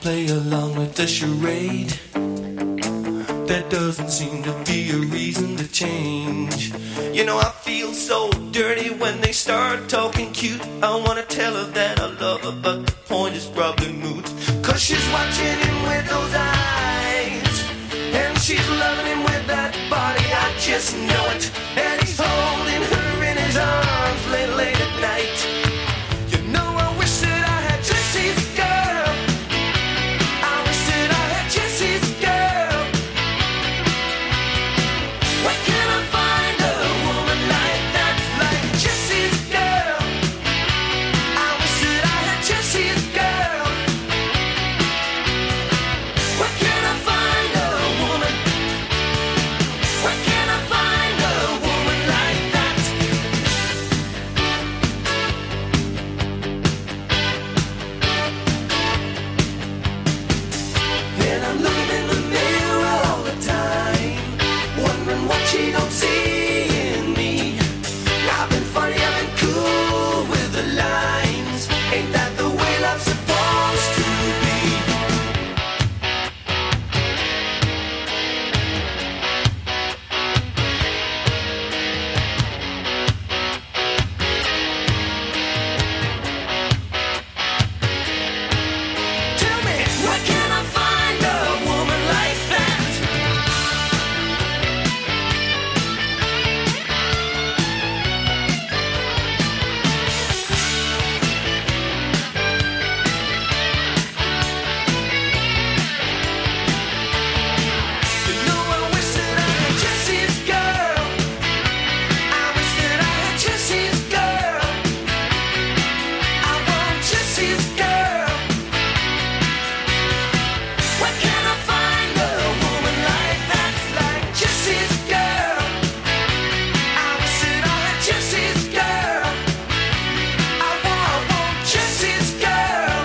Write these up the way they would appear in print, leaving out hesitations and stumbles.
play along with the charade. There doesn't seem to be a reason to change. You know I feel so dirty when they start talking cute. I wanna tell her that I love her, but the point is probably moot. Cause she's watching him with those eyes, and she's loving him with that body, I just know it. And he's holding her in his arms late at night. You know I wish that I had Jesse's girl. I wish that I had Jesse's girl. Where can I find a woman like that, like Jesse's girl? I wish that I had Jesse's girl. Where can I find a woman? Where can I find a woman like that? And I'm looking in the mirror all the time, wondering what she don't see in me. I've been funny, I've been cool with the lines. Ain't that the way love's supposed to be? Tell me, where can I find a woman like that? You know I wish that I had Jesse's girl. I wish that I had Jesse's girl. I want Jesse's girl. Where can I find a woman like that, like Jesse's girl? I wish that I had Jesse's girl. I want Jesse's girl.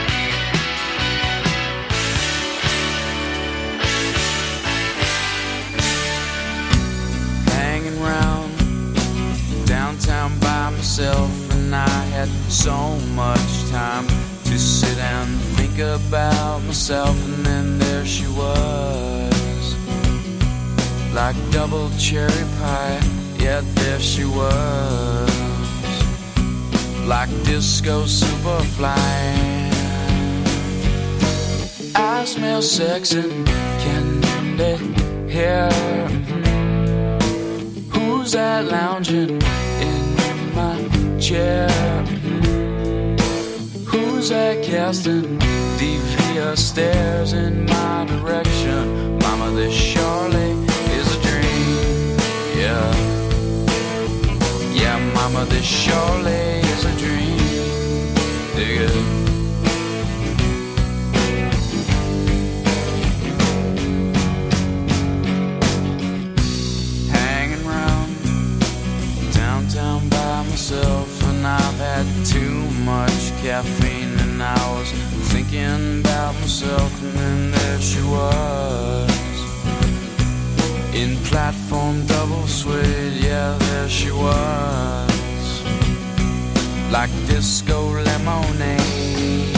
Hanging round downtown by myself, and I had so much time to sit and think about myself. And then there she was, like double cherry pie. Yeah, there she was, like disco superfly. I smell sex and candy here. Who's that lounging in my chair? Who's that casting devious stares in my direction? Mama, this surely is a dream. Yeah, yeah, mama, this surely is a dream. Dig it. Hanging round downtown by myself, and I've had too much caffeine, and I was thinking about myself. And then there she was, in platform double suede. Yeah, there she was, like disco lemonade.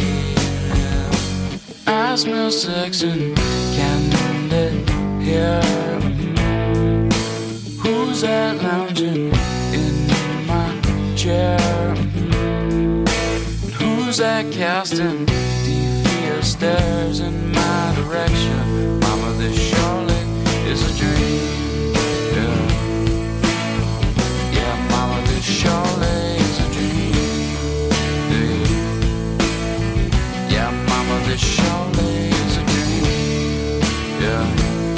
I smell sex and candy here. Who's that lounging in my chair? Who's that casting devious stares in my direction? Mama, this surely is a dream. Yeah, yeah, mama, this surely is a dream. Yeah, mama, this surely is a dream. Yeah.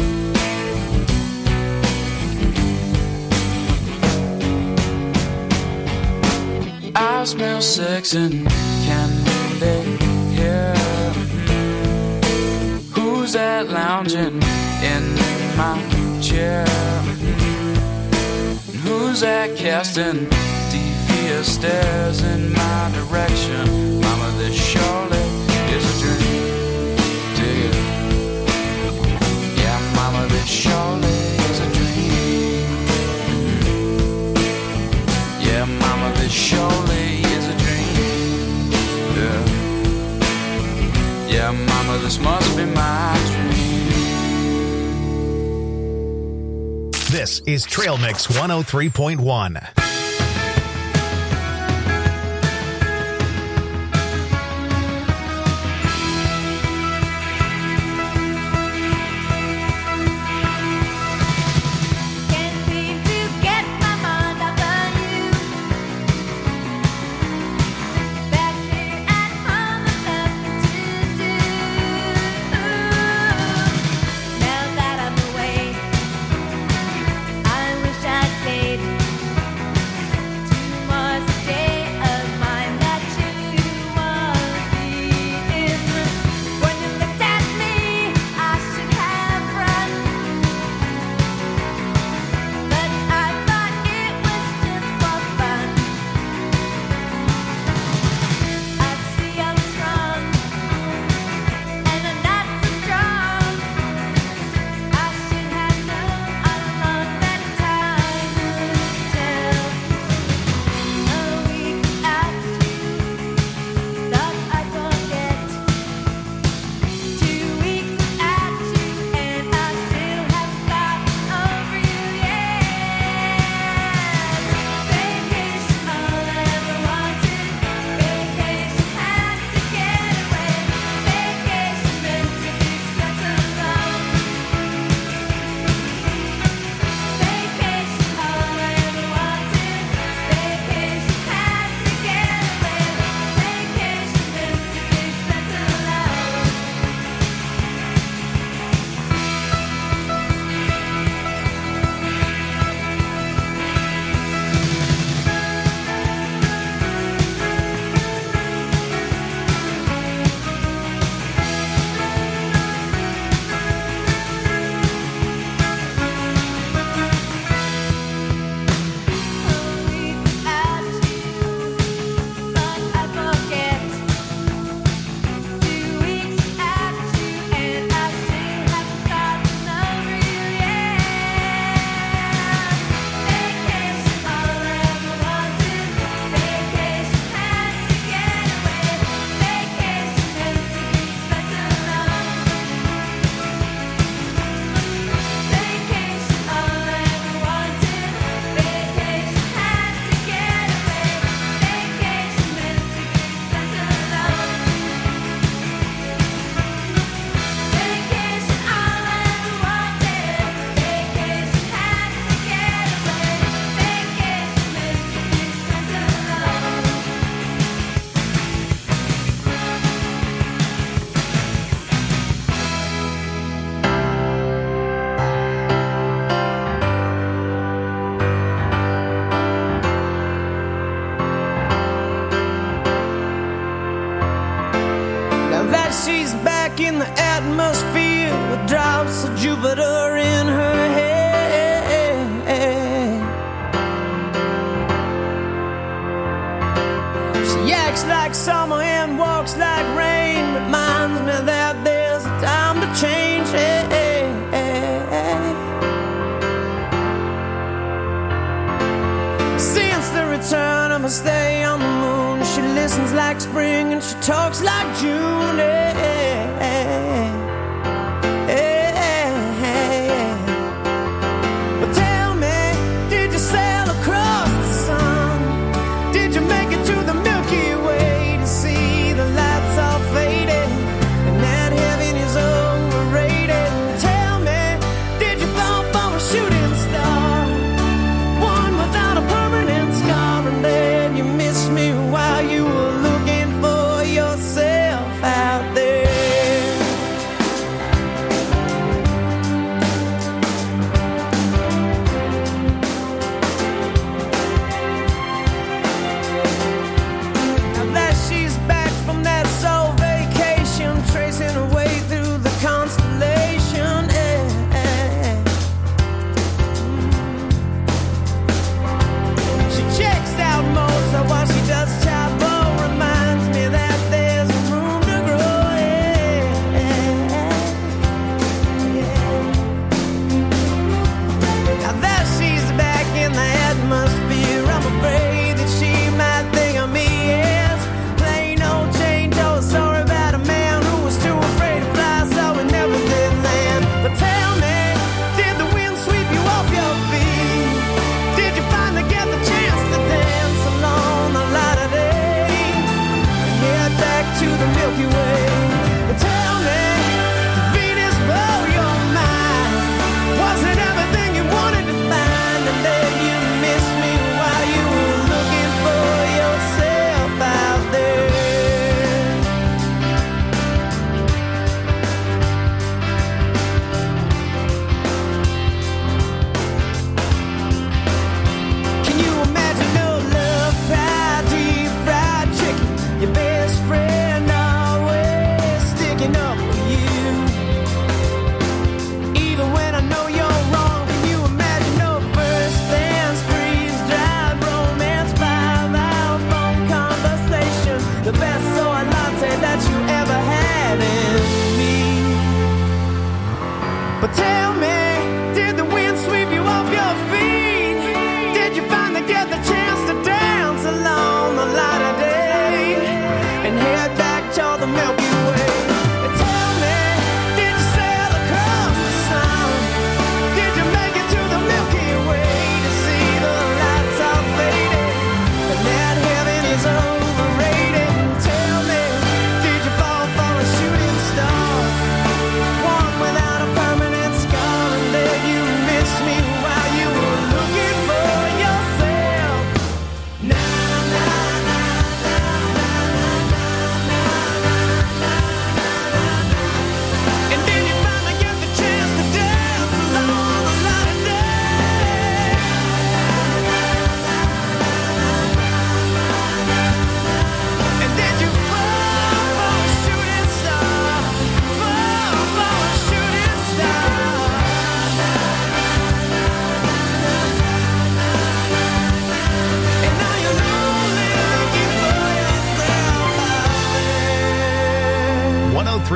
I smell sex and candy here. Who's that lounging in my chair? Who's that casting devious stares in my direction? Mama, this surely is a dream. Dig it. Yeah, mama, this surely is a dream. Yeah, mama, this surely is a dream. Yeah, yeah, This is Trail Mix 103.1. In the atmosphere with drops of Jupiter in her head. She acts like summer and walks like rain, reminds me that there's a time to change. Since the return of her stay on the moon, she listens like spring and she talks like June. But tell me, did you sail across the sun? Did you make it to the Milky Way to see the lights all faded and that heaven is overrated? Tell me, did you fall for a shooting star, one without a permanent scar, and then you missed me while you were looking for yourself out there?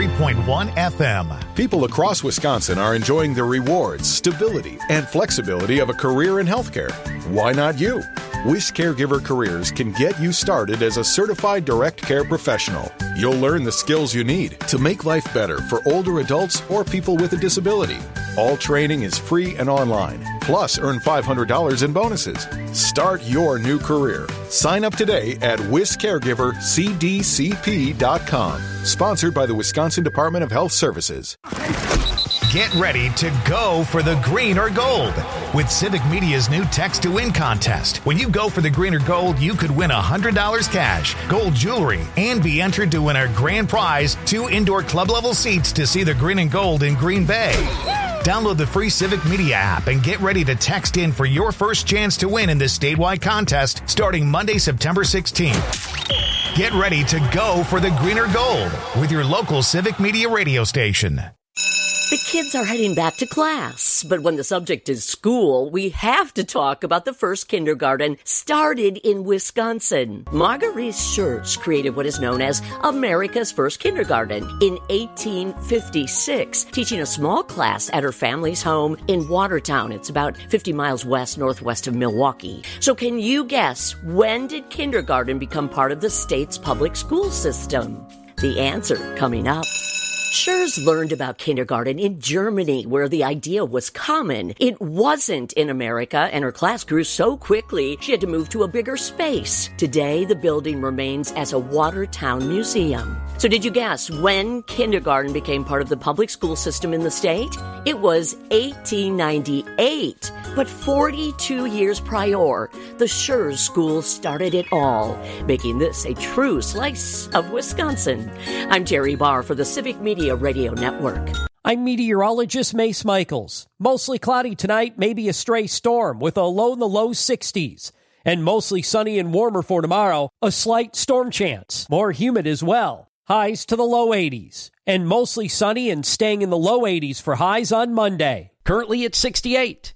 103.1 FM. People across Wisconsin are enjoying the rewards, stability, and flexibility of a career in healthcare. Why not you? WIS Caregiver Careers can get you started as a certified direct care professional. You'll learn the skills you need to make life better for older adults or people with a disability. All training is free and online. Plus, earn $500 in bonuses. Start your new career. Sign up today at wiscaregivercdcp.com. Sponsored by the Wisconsin Department of Health Services. Get ready to go for the green or gold with Civic Media's new Text to Win contest. When you go for the green or gold, you could win $100 cash, gold jewelry, and be entered to win our grand prize, 2 indoor club-level seats to see the green and gold in Green Bay. Download the free Civic Media app and get ready to text in for your first chance to win in this statewide contest starting Monday, September 16th. Get ready to go for the green or gold with your local Civic Media radio station. The kids are heading back to class, but when the subject is school, we have to talk about the first kindergarten started in Wisconsin. Marguerite Schurz created what is known as America's first kindergarten in 1856, teaching a small class at her family's home in Watertown. It's about 50 miles northwest of Milwaukee. So can you guess, when did kindergarten become part of the state's public school system? The answer coming up. Schurz learned about kindergarten in Germany, where the idea was common. It wasn't in America, and her class grew so quickly she had to move to a bigger space. Today, the building remains as a Watertown museum. So did you guess when kindergarten became part of the public school system in the state? It was 1898. But 42 years prior, the Schurz School started it all, making this a true slice of Wisconsin. I'm Jerry Barr for the Civic Media Radio Network. I'm meteorologist Mace Michaels. Mostly cloudy tonight, maybe a stray storm with a low in the low 60s. And mostly sunny and warmer for tomorrow, a slight storm chance. More humid as well. Highs to the low 80s. And mostly sunny and staying in the low 80s for highs on Monday. Currently at 68.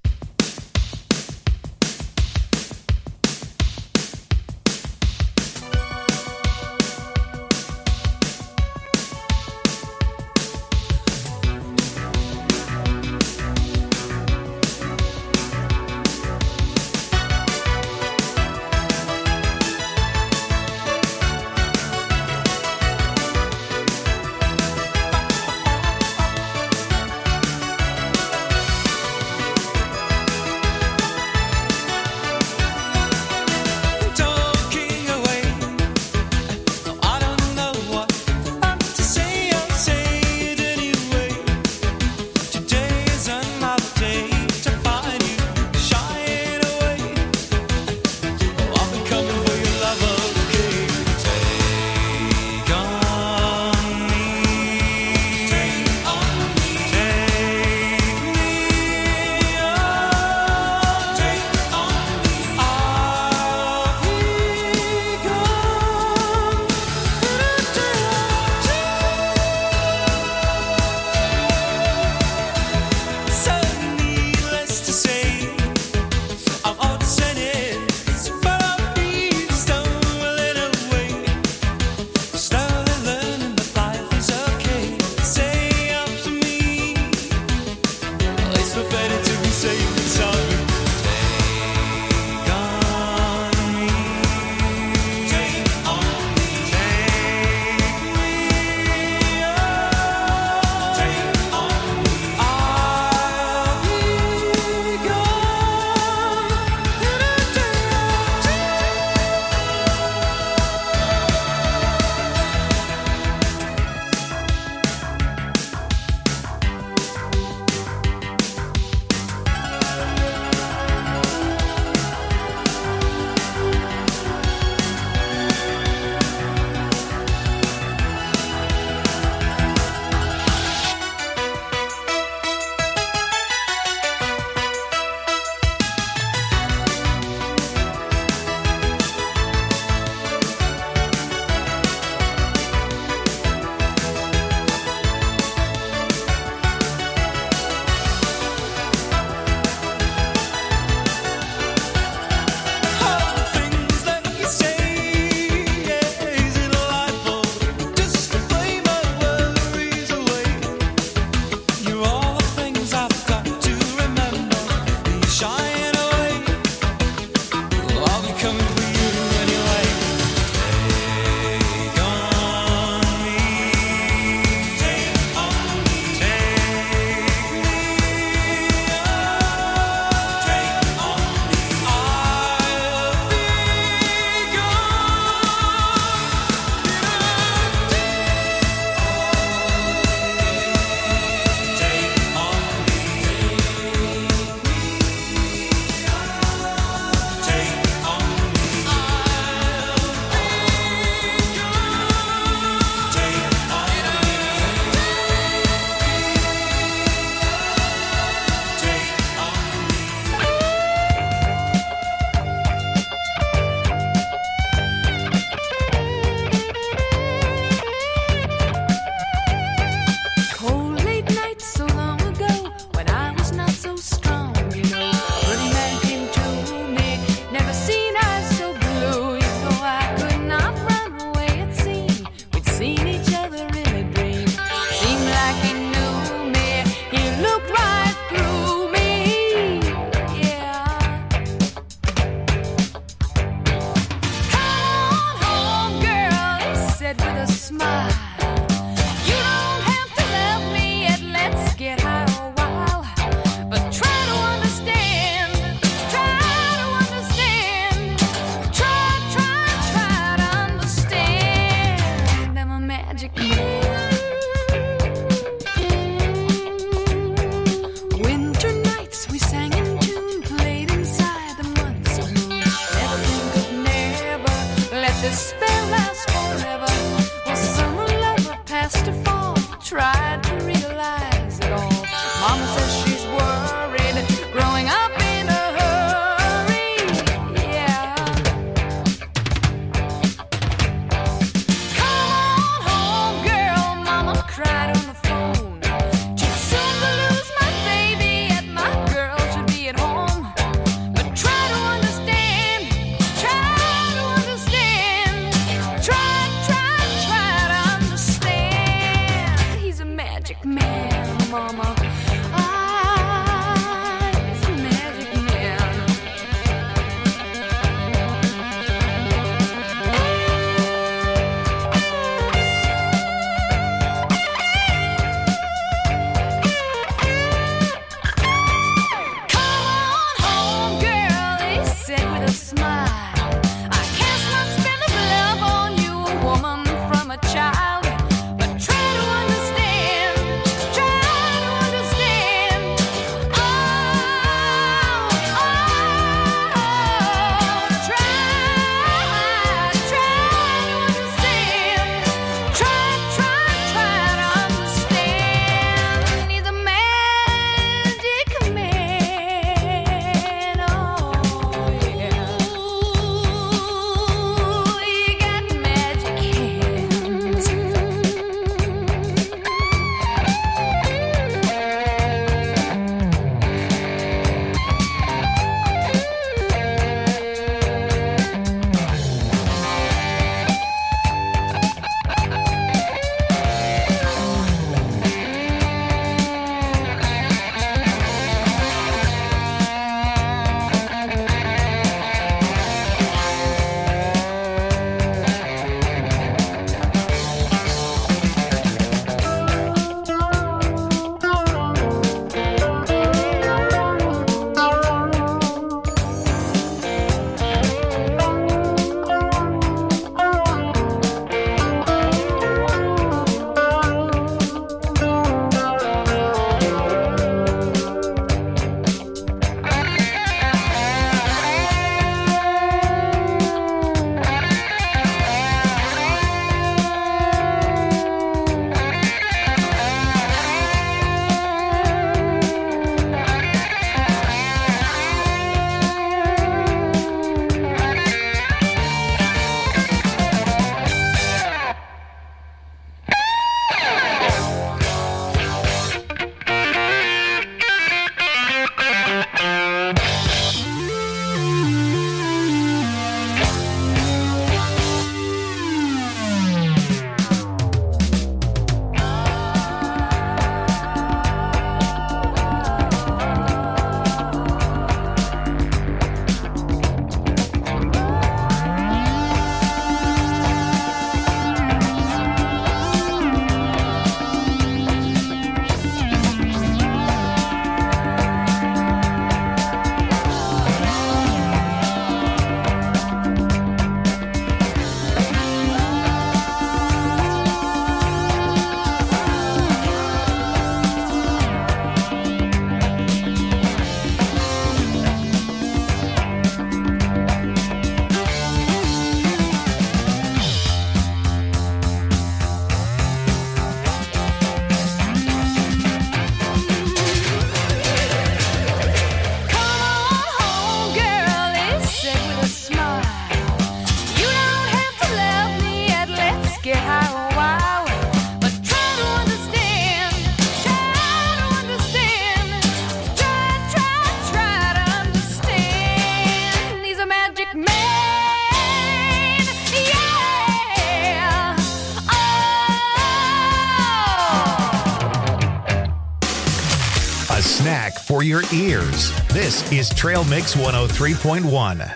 back for your ears. This is Trail Mix 103.1.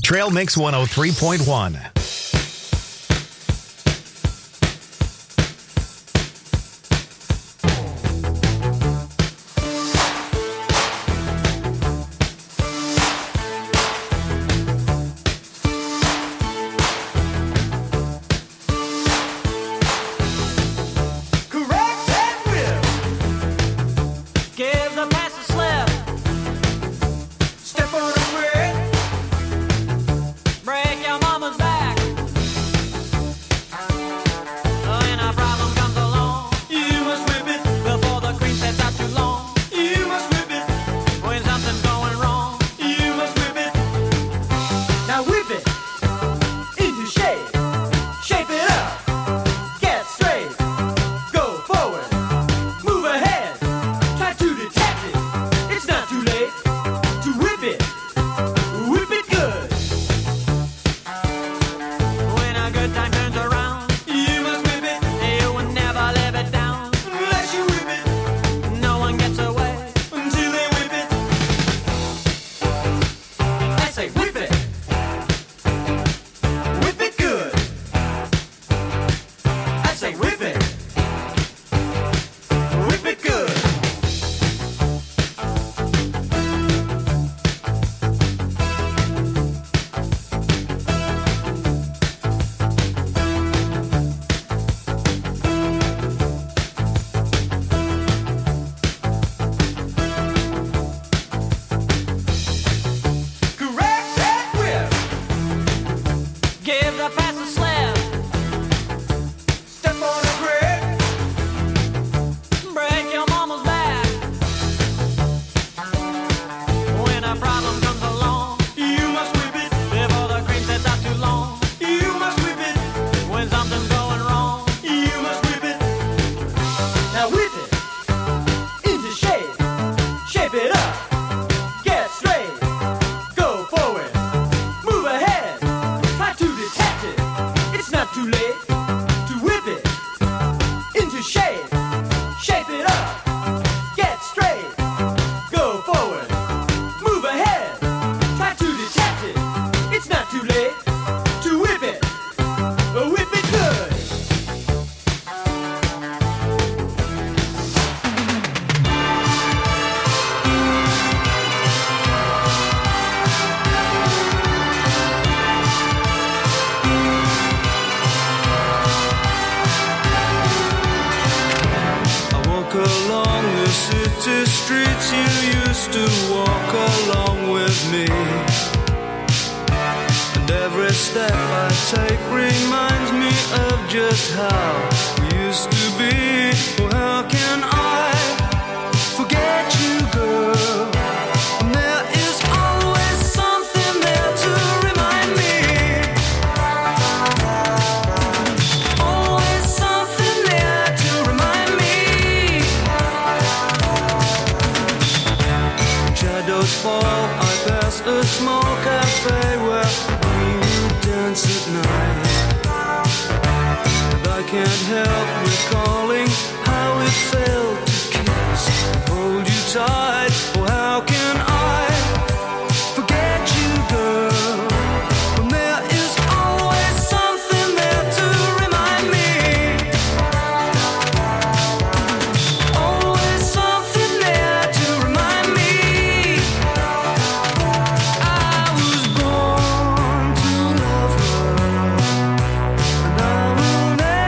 Trail Mix 103.1.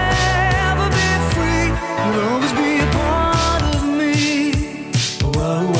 Whoa.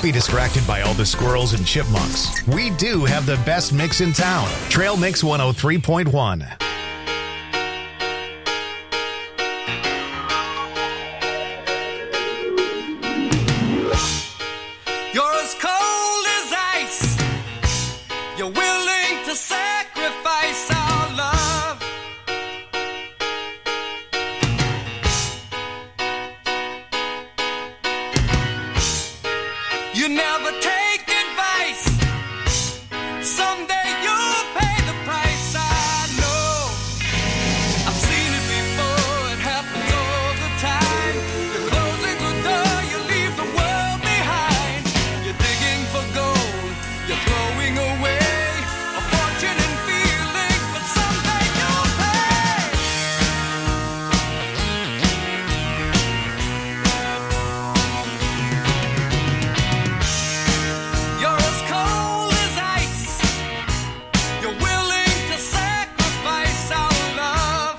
be distracted by all the squirrels and chipmunks. We do have the best mix in town. Trail Mix 103.1. You're as cold as ice. You're willing to sacrifice our love. You never take advice. Someday you'll pay the price. I know. I've seen it before. It happens all the time. You're closing the door. You leave the world behind. You're digging for gold. You're throwing away a fortune and feelings, but someday you'll pay. You're as cold as ice. You're willing to sacrifice our love.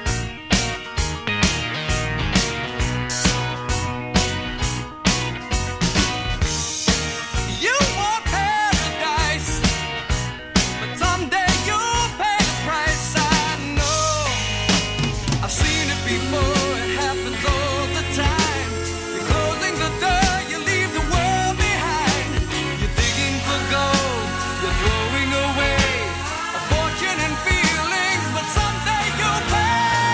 You want paradise, but someday you'll pay the price. I know. I've seen it before. It happens all the time. You're closing the door. You leave the world behind. You're digging for gold. You're throwing away a fortune and feelings, but someday you'll pay.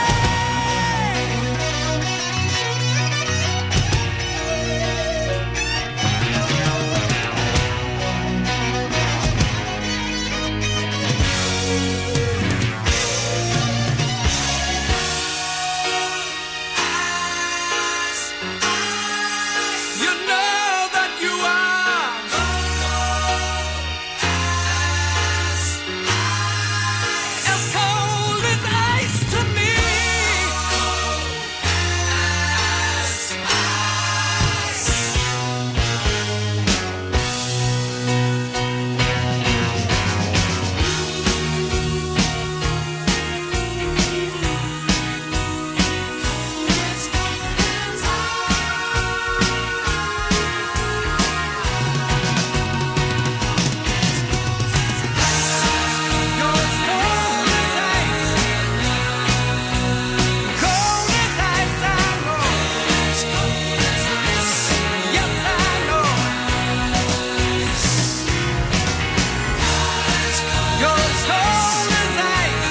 You know that you are as cold as ice to me. You're as cold as ice. Cold as ice, I know. Yes, I know. You're as cold as ice.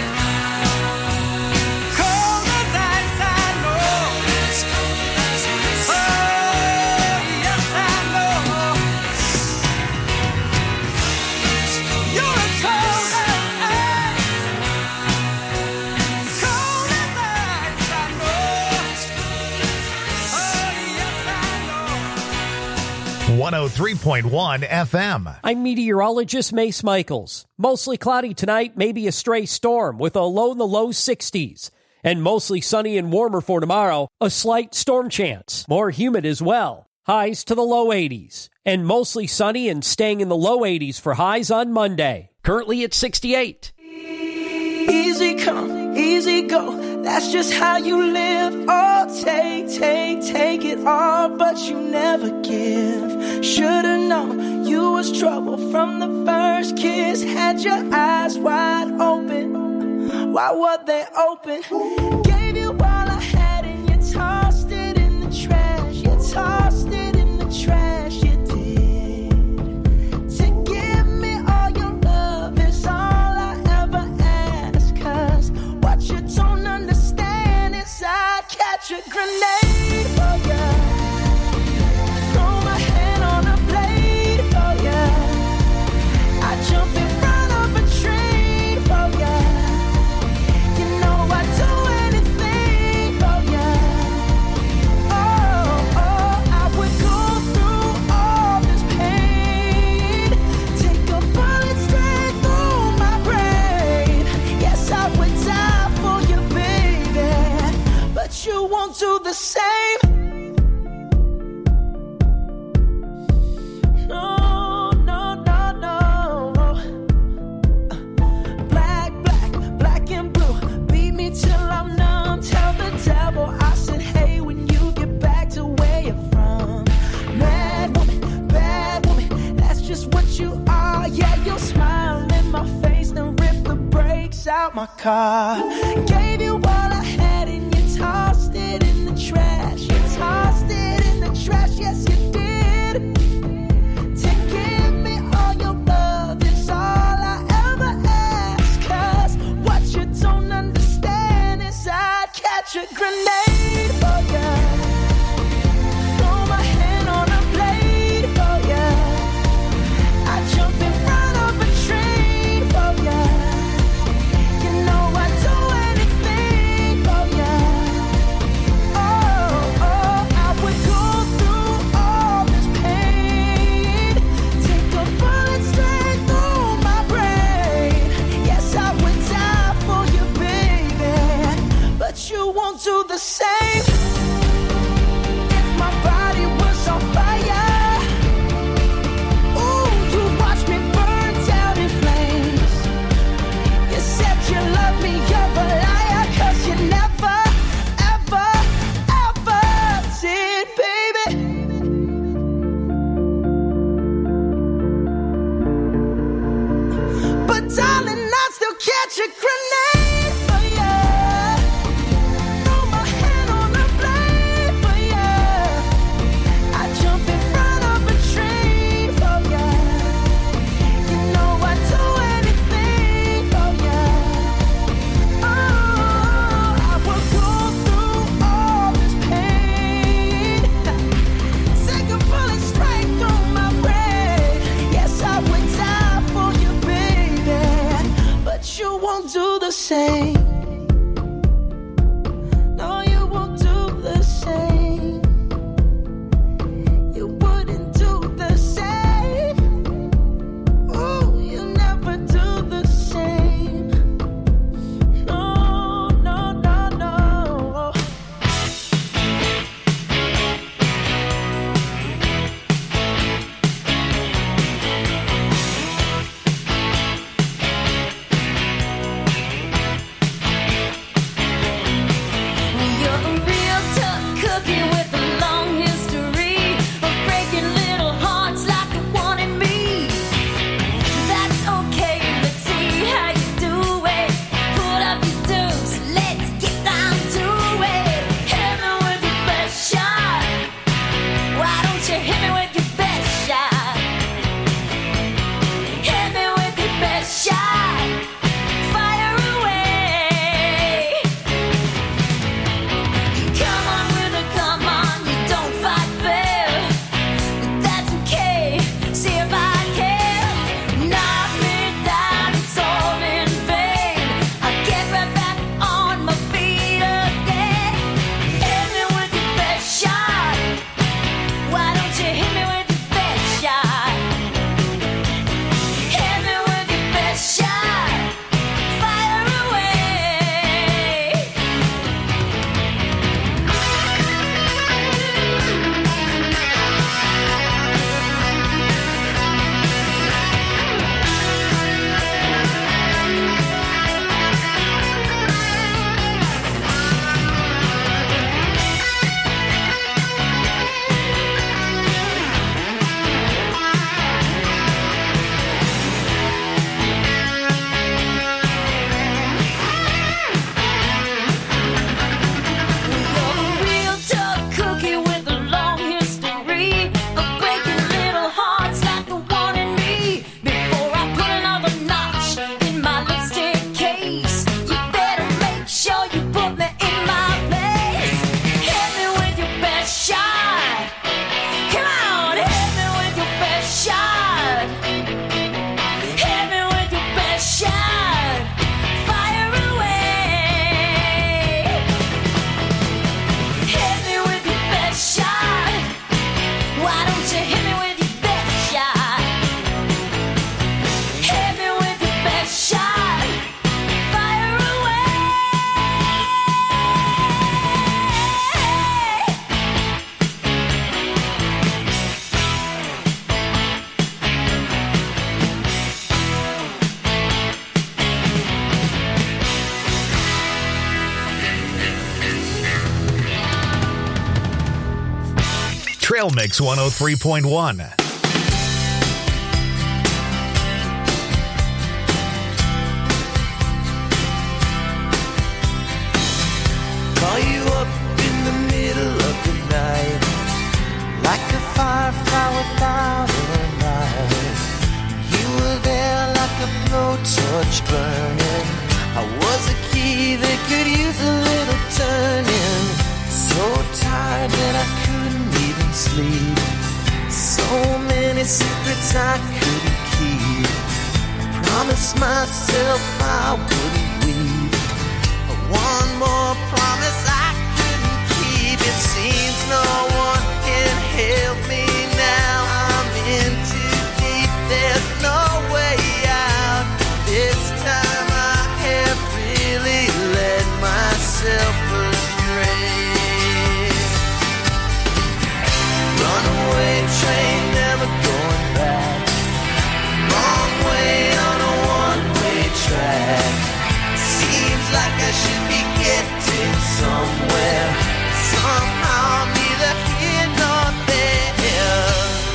Cold as ice, I know. Oh, yes, I know. You're as cold as ice. Cold as ice, I know. Oh, yes, I know. 103.1 FM. I'm meteorologist Mace Michaels. Mostly cloudy tonight, maybe a stray storm with a low in the low 60s. And mostly sunny and warmer for tomorrow, a slight storm chance. More humid as well. Highs to the low 80s. And mostly sunny and staying in the low 80s for highs on Monday. Currently at 68. Easy come, easy go. That's just how you live. Oh, take it all, but you never give. Should've known you was trouble from the first kiss. Had your eyes wide open. Why were they open? Gave you all I had and you tossed it in the trash. You tossed it in the trash. You did. To give me all your love is all I ever ask. 'Cause what you don't understand is I'd catch a grenade for ya. Throw my hand on a blade for ya. I jump in front of a train for ya. You know I'd do anything out my car. Gave you all I had and you tossed it in the trash. You tossed it in the trash, yes you did. To give me all your love is all I ever ask. 'Cause what you don't understand is I'd catch a grenade for ya. Throw my hand on a blade for ya. I'd jump in front of a train for ya. You know I'd do anything for ya. Oh, I would go through all this pain. Take a bullet straight through my brain. Yes, I would die for you, baby. But you won't do the same. If my body was on fire, ooh, you watch me burn down in flames. You said you love me, you're a liar, 'cause you never, ever, ever did, baby. But darling, I still catch a grenade for ya. Throw my hand on a blade for ya. I jump in front of a train for ya. You know I'd do anything for ya. Oh, I would go through all this pain. Take a bullet straight through my brain. Yes, I would die for you, baby. But you won't do the same. No, you won't do the same. You wouldn't do the same. Ooh, you never do the same. No, no, no, no. You're a real tough cookie with a long history of breaking little hearts like the one in me. That's okay, let's see how you do it. Put up your dukes, let's get down to it. Hit me with your best shot. Why don't you hit me with your best shot? Hit me with your best shot. Fire away. Come on with a come on, you don't fight fair. But that's okay, see if I can. Knock me down, it's all in vain. I'll get right back on my feet again. Hit me with your best shot. Why don't you hit me with your best shot? Hit me with your best shot. Fire away. You're a real tough cookie with a long history of breaking little hearts like the one in me. Before I put another notch in my lipstick case, you better make sure you put me in my place. Hit me with your best shot. Come on, hit me with your best shot. Hit me with your best shot. Fire away. Hit me with your best shot. Why don't you hit me with your best shot? Hit me with your best shot. Fire away. Trail Mix 103.1. sleep. So many secrets I couldn't keep. I promised myself I wouldn't weep. But one more promise I couldn't keep. It seems no one can help me now. I'm in too deep, there's no way out. This time I have really led myself astray. Runaway train, never going back. Wrong way on a one-way track. Seems like I should be getting somewhere. Somehow I'm neither here nor there.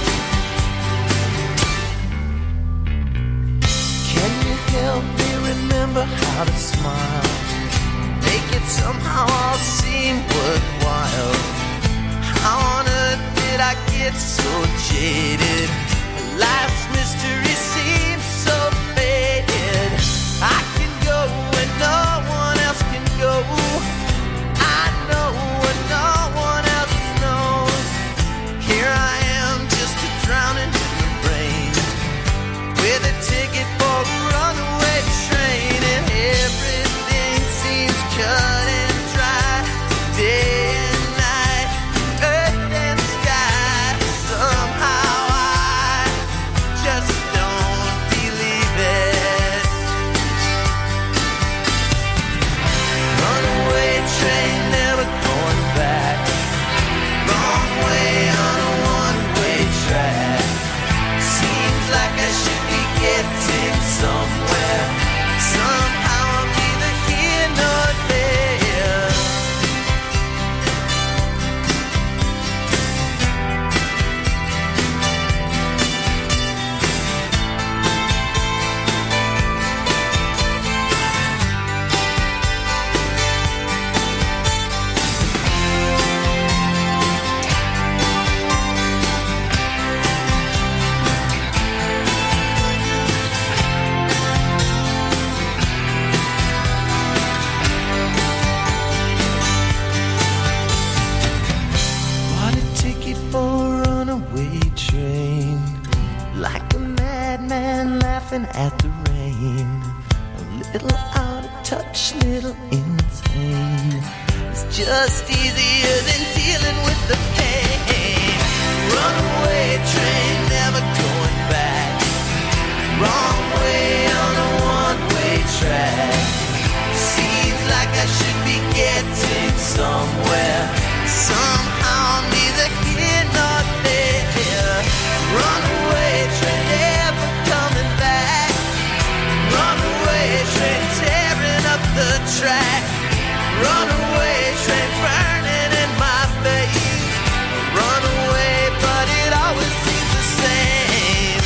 Can you help me remember how to smile? Make it somehow all seem worthwhile. How on earth did I get so jaded? Life's mystery seems so faded. I can go when no one else can go. I know when no one else knows. Here I am, just a drowning in the rain, with a ticket for a runaway train, and everything seems cut and dry. Day and night, earth and sky. Somehow I just don't believe it. Runaway train, never going back. Wrong way on a one-way track. Seems like I should be getting somewhere. Somehow I'm neither here nor there. Bought a ticket for a runaway train, like a madman laughing at the rain. A little out of touch, little insane. It's just easier than dealing with the pain. Runaway train, never going back. Wrong way on a one-way track. Seems like I should be getting somewhere. Somehow I'm neither here nor there. Runaway train, never coming back. Runaway train, tearing up the track. Runaway train, burning in my face. Runaway, but it always seems the same.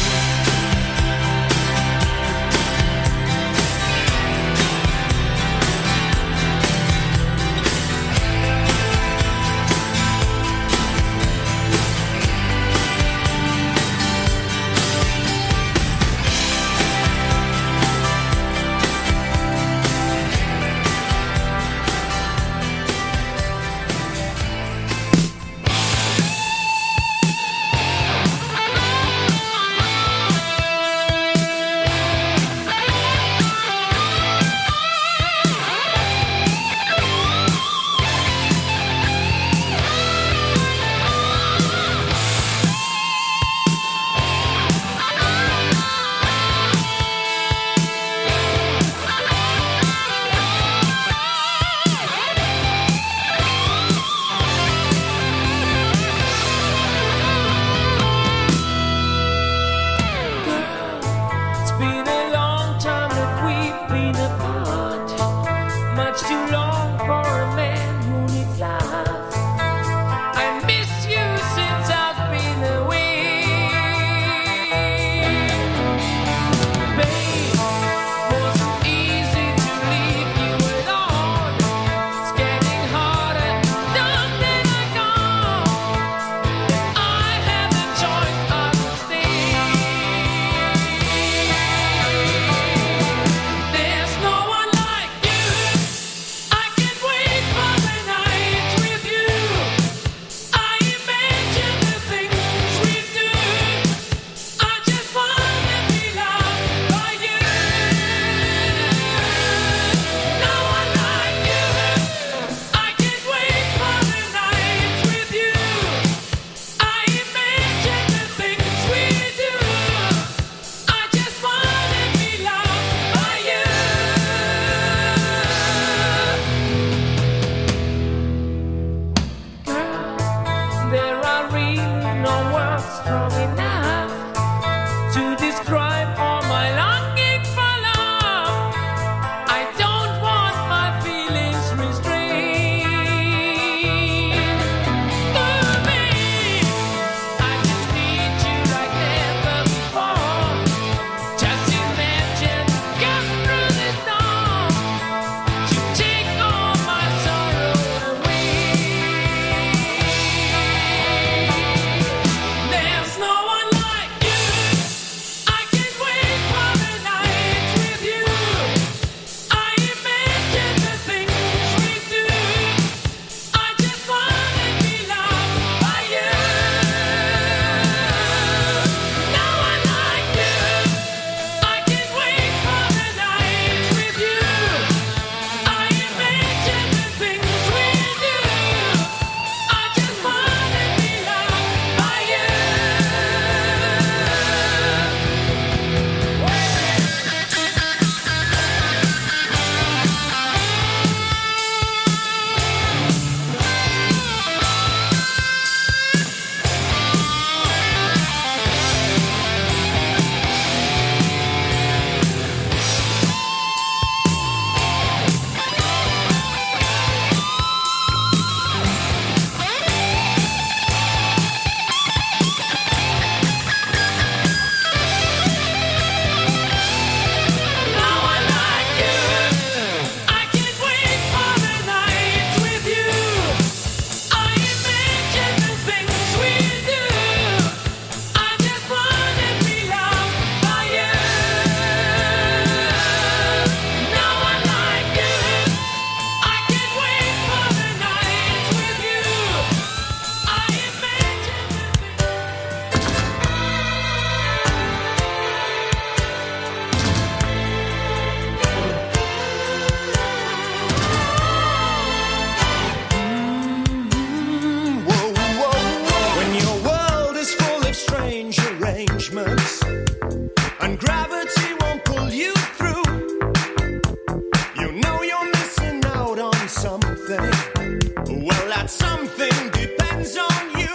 arrangements, and gravity won't pull you through. You know you're missing out on something. Well, that something depends on you.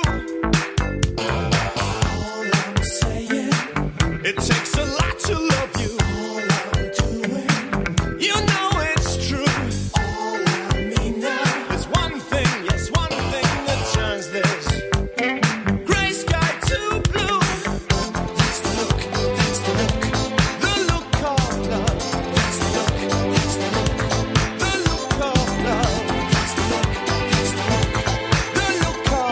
All I'm saying, it takes a lot to love you. All I'm doing, you know it's true. All I mean now is one thing, yes, one thing that turns this gray sky to blue. That's the look, that's the look, the look of love. That's the look, that's the look, the look of love. That's the look, that's the look, the look of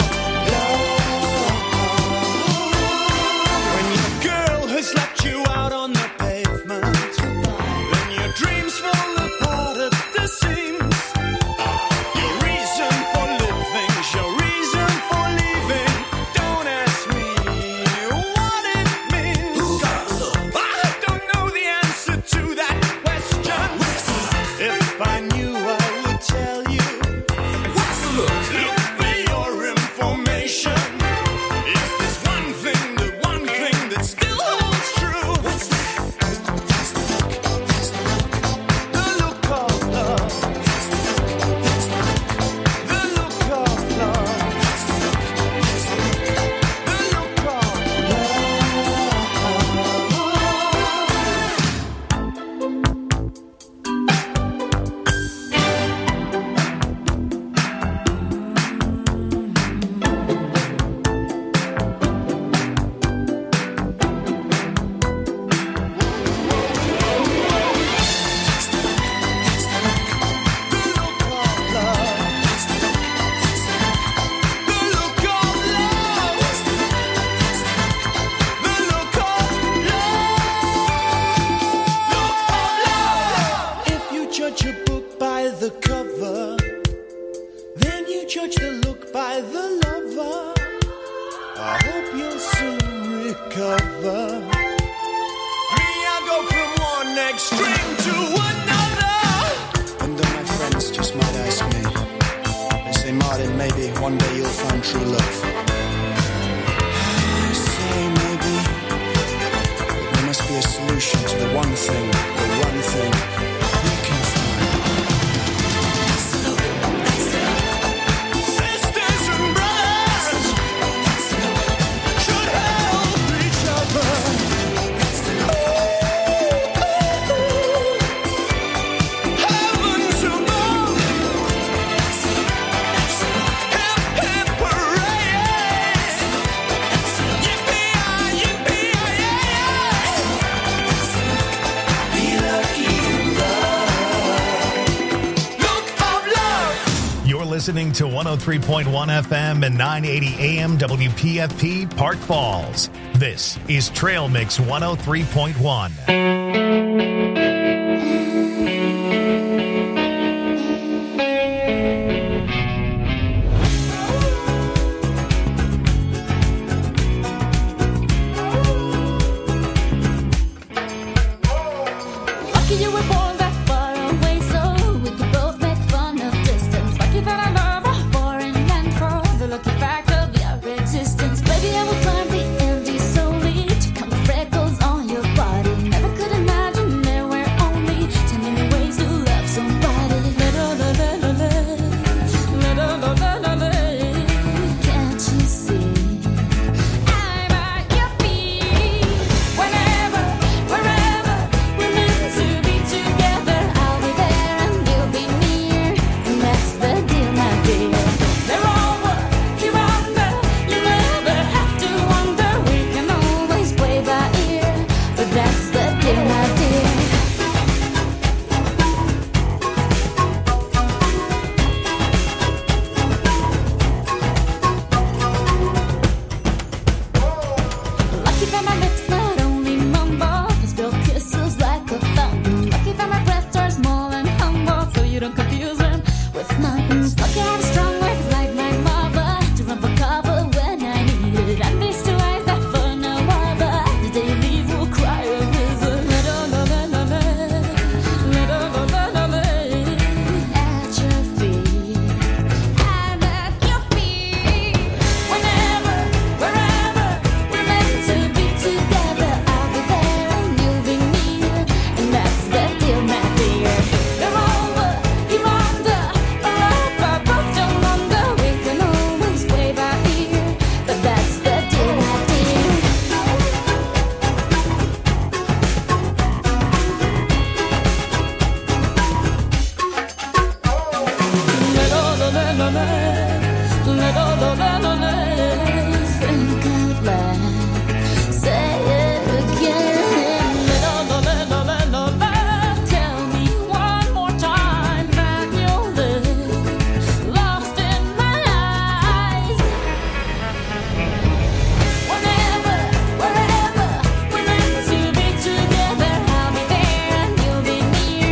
love. When your girl has left you out on the pavement, then your dreams fall apart at the seams. Your reason for living, your reason for leaving. Don't ask me what it means. I don't know the answer to that question. If I knew, I would tell you. What's the look? Look for your information. Is this one thing, the one thing that still holds true? What's that? That's the look, that's the look, the look of love. That's the look, that's the look, the look of love. That's the look, that's the look, the look of If you judge a book by the cover, then you judge the look by the lover. I hope you'll soon recover. Me, I go from one extreme to another. And then my friends just might ask me, they say, Martin, maybe one day you'll find true love. I say maybe, but there must be a solution to the one thing we can find. Sisters and brothers should help each other. Heavens above, hip hip hooray! Yippee-yi, yippee-yi-yi! Be lucky in love. Look of love. You're listening to 103.1 FM and 980 AM WPFP Park Falls. This is Trail Mix 103.1.